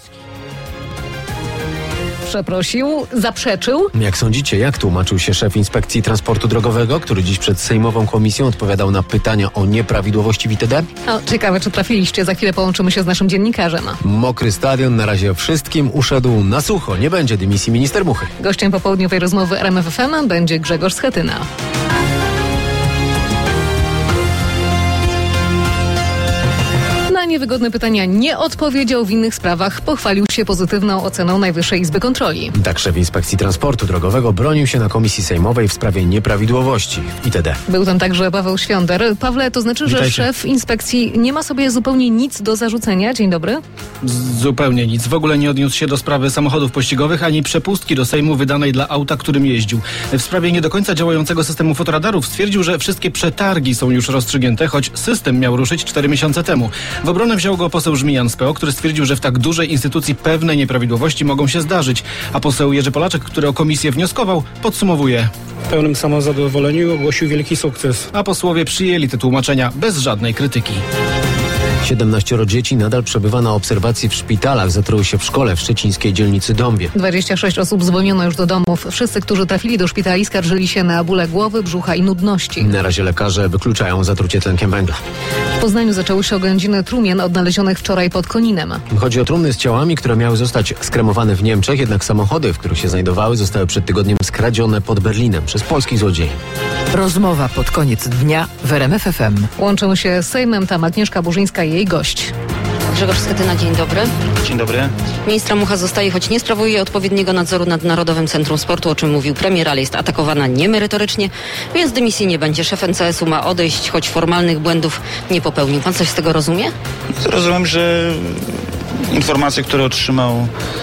Kwiatkowski. Zaprzeczył. Jak sądzicie, jak tłumaczył się szef Inspekcji Transportu Drogowego, który dziś przed Sejmową Komisją odpowiadał na pytania o nieprawidłowości w ITD? Ciekawe, czy trafiliście. Za chwilę połączymy się z naszym dziennikarzem. Mokry stadion na razie wszystkim uszedł na sucho. Nie będzie dymisji minister Muchy. Gościem popołudniowej rozmowy RMF FM będzie Grzegorz Schetyna. Na niewygodne pytania nie odpowiedział, w innych sprawach pochwalił się pozytywną oceną Najwyższej Izby Kontroli. Tak szef Inspekcji Transportu Drogowego bronił się na Komisji Sejmowej w sprawie nieprawidłowości w ITD. Był tam także Paweł Świąder. Pawle, to znaczy, Witajcie. że szef inspekcji nie ma sobie zupełnie nic do zarzucenia? Dzień dobry. Zupełnie nic. W ogóle nie odniósł się do sprawy samochodów pościgowych ani przepustki do Sejmu wydanej dla auta, którym jeździł. W sprawie nie do końca działającego systemu fotoradarów stwierdził, że wszystkie przetargi są już rozstrzygnięte, choć system miał ruszyć 4 miesiące temu. W obronę wziął go poseł Żmijan z PO, który stwierdził, że w tak dużej instytucji pewne nieprawidłowości mogą się zdarzyć. A poseł Jerzy Polaczek, który o komisję wnioskował, podsumowuje. W pełnym samozadowoleniu ogłosił wielki sukces. A posłowie przyjęli te tłumaczenia bez żadnej krytyki. 17 dzieci nadal przebywa na obserwacji w szpitalach. Zatruły się w szkole w szczecińskiej dzielnicy Dąbie. 26 osób zwolniono już do domów. Wszyscy, którzy trafili do szpitali, skarżyli się na bóle głowy, brzucha i nudności. Na razie lekarze wykluczają zatrucie tlenkiem węgla. W Poznaniu zaczęły się oględziny trumien odnalezionych wczoraj pod Koninem. Chodzi o trumny z ciałami, które miały zostać skremowane w Niemczech, jednak samochody, w których się znajdowały, zostały przed tygodniem skradzione pod Berlinem przez polskich złodziei. Rozmowa pod koniec dnia w RMF FM. Łączymy się z Sejmem, tam Agnieszka Burzyńska i jej gość. Grzegorz Schetyna, dzień dobry. Dzień dobry. Ministra Mucha zostaje, choć nie sprawuje odpowiedniego nadzoru nad Narodowym Centrum Sportu, o czym mówił premier, ale jest atakowana niemerytorycznie, więc dymisji nie będzie. Szef NCS-u ma odejść, choć formalnych błędów nie popełnił. Pan coś z tego rozumie? Rozumiem, że informacje, które otrzymał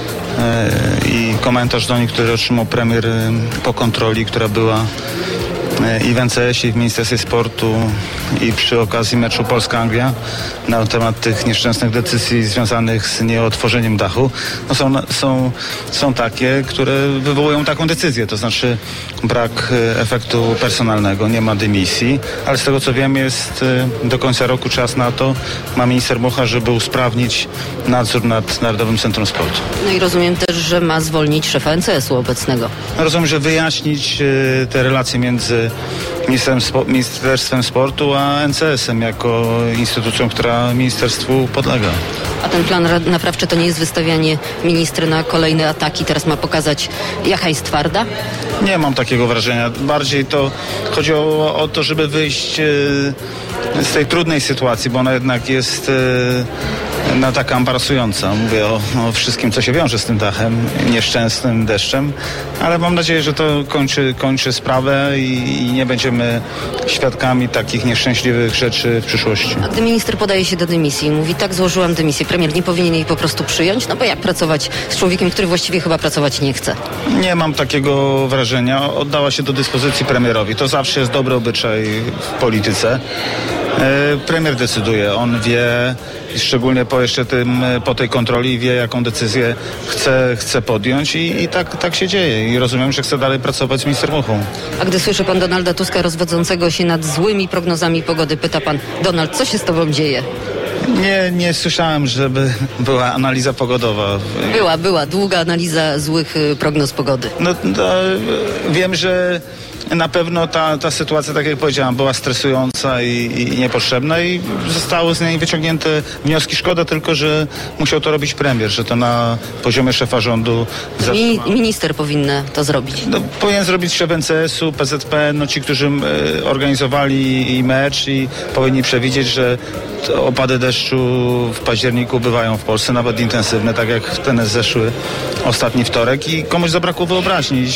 i komentarz do nich, który otrzymał premier po kontroli, która była i w NCS-ie, i w Ministerstwie Sportu, i przy okazji meczu Polska-Anglia na temat tych nieszczęsnych decyzji związanych z nieotworzeniem dachu, no są takie, które wywołują taką decyzję, to znaczy brak efektu personalnego, nie ma dymisji, ale z tego co wiem jest do końca roku czas na to, ma minister Mucha, żeby usprawnić nadzór nad Narodowym Centrum Sportu. No i rozumiem też, że ma zwolnić szefa NCS-u obecnego. Rozumiem, że wyjaśnić te relacje między Ministerstwem Sportu a NCS-em jako instytucją, która ministerstwu podlega. A ten plan naprawczy to nie jest wystawianie ministry na kolejne ataki? Teraz ma pokazać, jaka jest twarda? Nie mam takiego wrażenia. Bardziej to chodzi o to, żeby wyjść z tej trudnej sytuacji, bo ona jednak jest taka embarasująca. Mówię o wszystkim, co się wiąże z tym dachem, nieszczęsnym deszczem, ale mam nadzieję, że to kończy sprawę i nie będziemy świadkami takich nieszczęśliwych rzeczy w przyszłości. A gdy minister podaje się do dymisji i mówi, tak, złożyłam dymisję, premier nie powinien jej po prostu przyjąć? No bo jak pracować z człowiekiem, który właściwie chyba pracować nie chce? Nie mam takiego wrażenia. Oddała się do dyspozycji premierowi. To zawsze jest dobry obyczaj w polityce. Premier decyduje, on wie, szczególnie po tej kontroli, wie, jaką decyzję chce podjąć i tak się dzieje. I rozumiem, że chce dalej pracować z minister Muchą. A gdy słyszy pan Donalda Tuska rozwodzącego się nad złymi prognozami pogody, pyta pan, Donald, co się z tobą dzieje? Nie słyszałem, żeby była analiza pogodowa. Była długa analiza złych prognoz pogody. Wiem, że na pewno ta sytuacja, tak jak powiedziałam, była stresująca i niepotrzebna i zostały z niej wyciągnięte wnioski. Szkoda tylko, że musiał to robić premier, że to na poziomie szefa rządu Minister powinien to zrobić. Powinien zrobić szef NCS-u, PZP, ci, którzy organizowali mecz i powinni przewidzieć, że opady deszczu w październiku bywają w Polsce, nawet intensywne, tak jak ten zeszły ostatni wtorek i komuś zabrakło wyobraźni.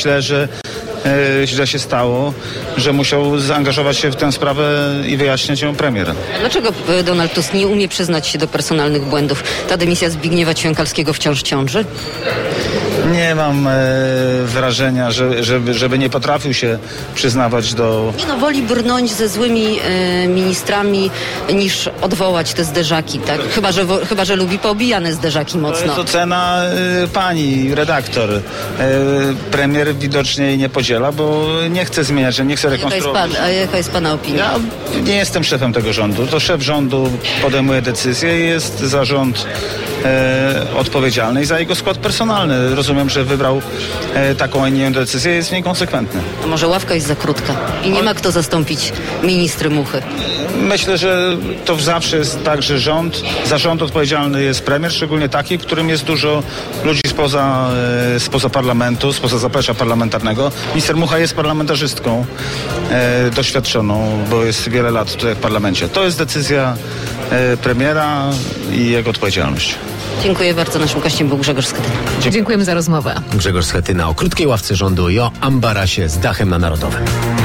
Źle się stało, że musiał zaangażować się w tę sprawę i wyjaśniać ją premier. Dlaczego Donald Tusk nie umie przyznać się do personalnych błędów? Ta dymisja Zbigniewa Ćwiąkalskiego wciąż ciąży? Nie mam wrażenia, żeby nie potrafił się przyznawać do... Woli brnąć ze złymi ministrami niż odwołać te zderzaki, tak? Chyba, że lubi poobijane zderzaki mocno. To cena pani redaktor. Premier widocznie jej nie podziela, bo nie chce zmieniać, nie chce rekonstruować. A jaka jest pana opinia? Ja nie jestem szefem tego rządu. To szef rządu podejmuje decyzje i jest zarząd odpowiedzialny i za jego skład personalny. Rozumiem, że wybrał taką, a nie inną decyzję, jest niekonsekwentny. A może ławka jest za krótka i nie ma kto zastąpić ministry Muchy? Myślę, że to zawsze jest tak, że za rząd odpowiedzialny jest premier, szczególnie taki, w którym jest dużo ludzi spoza parlamentu, spoza zaplecza parlamentarnego. Minister Mucha jest parlamentarzystką doświadczoną, bo jest wiele lat tutaj w parlamencie. To jest decyzja premiera i jego odpowiedzialność. Dziękuję bardzo. Naszym gościem był Grzegorz Schetyna. Dziękujemy za rozmowę. Grzegorz Schetyna o krótkiej ławce rządu i o ambarasie z dachem na Narodowym.